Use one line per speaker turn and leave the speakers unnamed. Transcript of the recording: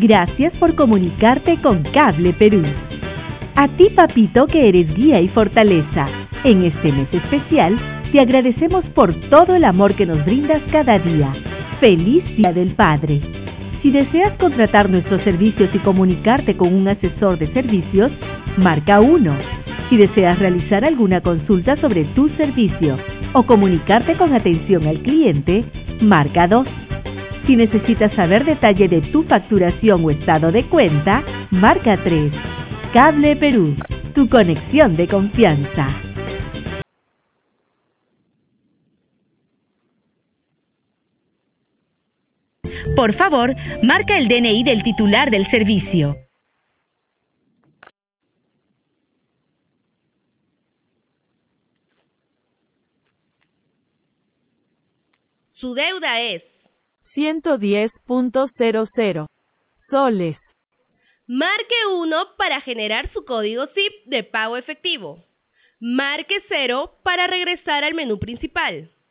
Gracias por comunicarte con Cable Perú. A ti, papito, que eres guía y fortaleza. En este mes especial, te agradecemos por todo el amor que nos brindas cada día. ¡Feliz Día del Padre! Si deseas contratar nuestros servicios y comunicarte con un asesor de servicios, marca 1. Si deseas realizar alguna consulta sobre tu servicio o comunicarte con atención al cliente, marca 2. Si necesitas saber detalle de tu facturación o estado de cuenta, marca 3. Cable Perú, tu conexión de confianza. Por favor, marca el DNI del titular del servicio.
Su deuda es
110.00 soles.
Marque 1 para generar su código SIP de pago efectivo. Marque 0 para regresar al menú principal.